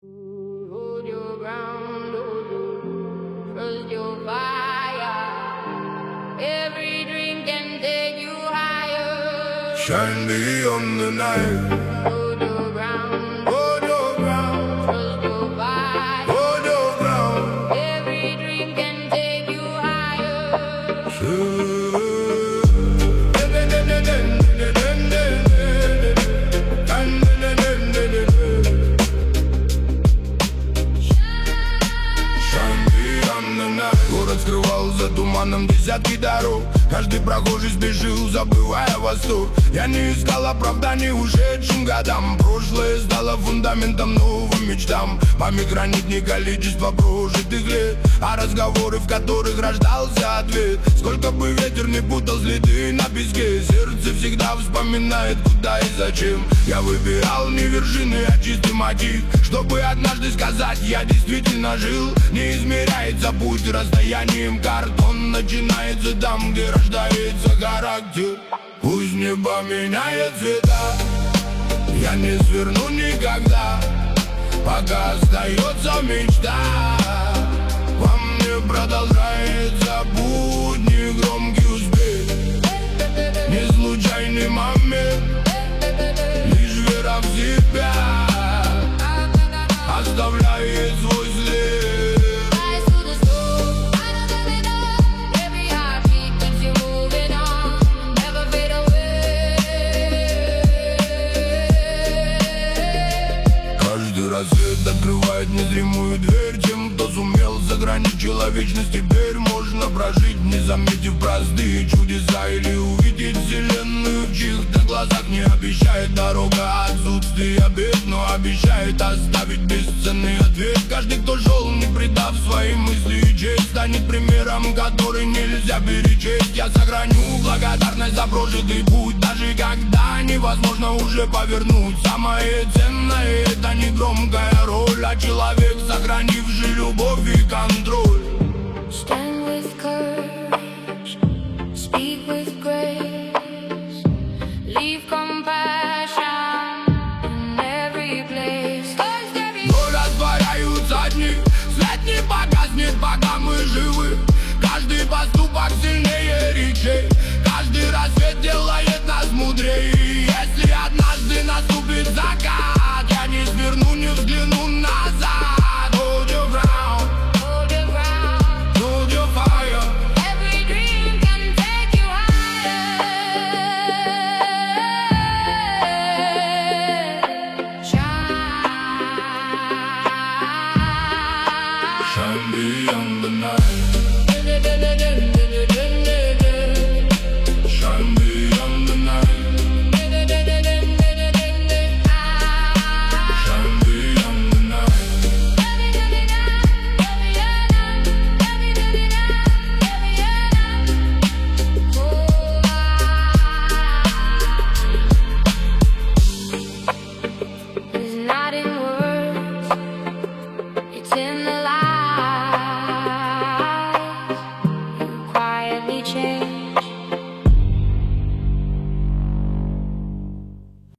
Hold your ground, trust your fire. Every dream can take you higher. Shine beyond the night. Hold your ground, Hold your ground. trust your fire. Hold your ground. Every dream can take you higher. Город скрывал за туманом десятки дорог. Каждый прохожий спешил, забывая восток. Я не искал оправданий ушедшим годам. Прошлое стало фундаментом новым мечтам. Память хранит не количество прожитых лет, а разговоры, в которых рождался ответ. Сколько бы ветер не путал следы на песке, сердце всегда вспоминает, куда и зачем. Я выбирал не вершины, а чистый мотив, чтобы однажды сказать, я действительно жил. Не измеряется путь расстоянием карт, он начинается там, где рождается характер. Пусть небо меняет цвета, я не сверну никогда, пока остается мечта. Во мне продолжается путь, негромкий успех, не случайный момент, лишь вера в себя оставляет свой след. Rise to the soul, every heartbeat keeps you moving on, never fade away. Каждый рассвет открывает незримую дверь. Тем, кто сумел за грани человечность, теперь можно прожить, не заметив простые чудеса, или увидеть вселенную в чьих-то глазах. Не обещает дорога отсутствие бед, но обещает оставить бесценный ответ. Каждый, кто шел, не предав свои мысли и честь, станет примером, который нельзя перечесть. Я сохраню благодарность за прожитый путь, даже когда невозможно уже повернуть. Самое ценное — это не громкая роль, а человек, сохранивший любовь и контроль. Stand with courage, speak with grace, leave compassion in every place. Но растворяются дни, свет не погаснет, пока мы живы. Каждый поступок сильнее речей, каждый рассвет делает нас мудрее. Если однажды наступит закат, я не сверну, не взгляну назад. Hold your ground, Hold your ground, hold your fire. every dream can take you higher. Shine. Shine beyond the night.